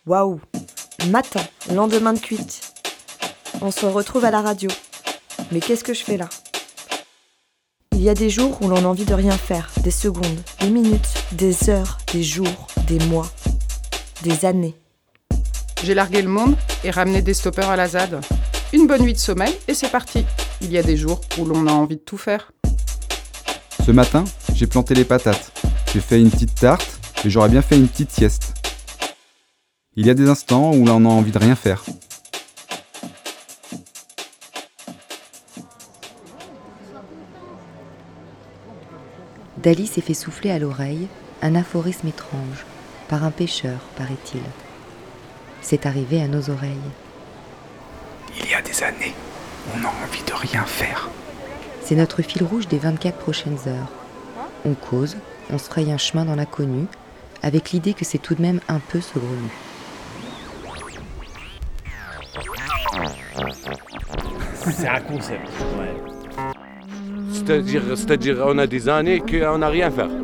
Waouh! Matin, lendemain de cuite. On se retrouve à la radio. Mais qu'est-ce que je fais là? Il y a des jours où l'on a envie de rien faire, des secondes, des minutes, des heures, des jours, des mois, des années. J'ai largué le monde et ramené des stoppeurs à la ZAD. Une bonne nuit de sommeil et c'est parti. Il y a des jours où l'on a envie de tout faire. Ce matin, j'ai planté les patates. J'ai fait une petite tarte et j'aurais bien fait une petite sieste. Il y a des instants où l'on a envie de rien faire. Dali s'est fait souffler à l'oreille un aphorisme étrange, par un pêcheur, paraît-il. C'est arrivé à nos oreilles. Il y a des années, on a envie de rien faire. C'est notre fil rouge des 24 prochaines heures. On cause, on se fraye un chemin dans l'inconnu, avec l'idée que c'est tout de même un peu saugrenu. C'est un concept, ouais. C'est-à-dire on a des années qu'on n'a rien fait.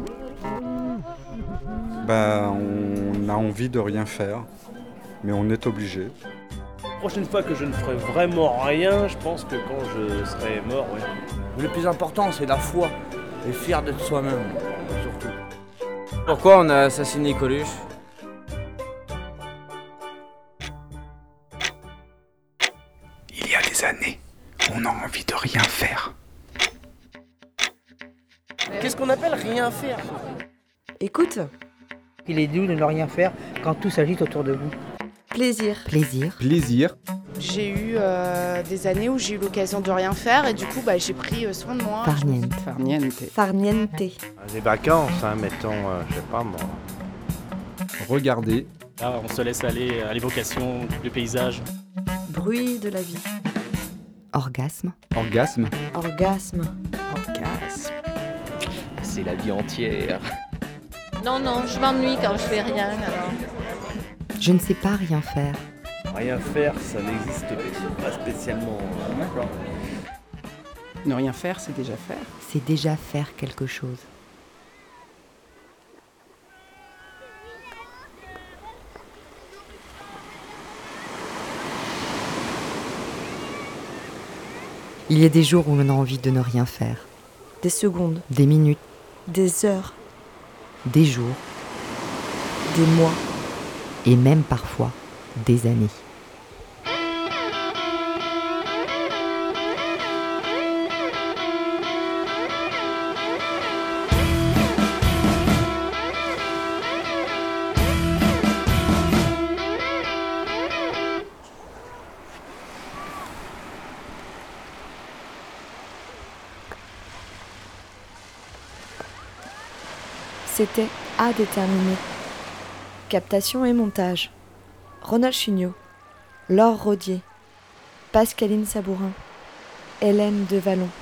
On a envie de rien faire, mais on est obligé. La prochaine fois que je ne ferai vraiment rien, je pense que quand je serai mort, ouais. Le plus important, c'est la foi et fier d'être soi-même, surtout. Pourquoi on a assassiné Coluche? Il y a des années, on a envie de rien faire. Qu'est-ce qu'on appelle rien faire? Écoute, Il est doux de ne rien faire quand tout s'agite autour de vous. plaisir. Plaisir, Plaisir, J'ai eu des années où j'ai eu l'occasion de rien faire et du coup j'ai pris soin de moi. farniente. Farniente. Farniente. Des vacances, mettons, je sais pas moi. regarder, Là, on se laisse aller à l'évocation du paysage. Bruit de la vie. Orgasme, orgasme, Orgasme. Orgasme. C'est la vie entière. Non, je m'ennuie quand je fais rien alors. je ne sais pas rien faire. Rien faire, ça n'existe pas spécialement. Ne rien faire, c'est déjà faire. C'est déjà faire quelque chose. Il y a des jours où l'on a envie de ne rien faire. Des secondes, Des minutes, des heures, des jours, des mois. et même parfois des années. C'était à déterminer. Captation et montage. Ronald Chugnot, Laure Rodier, Pascaline Sabourin, Hélène Devallon.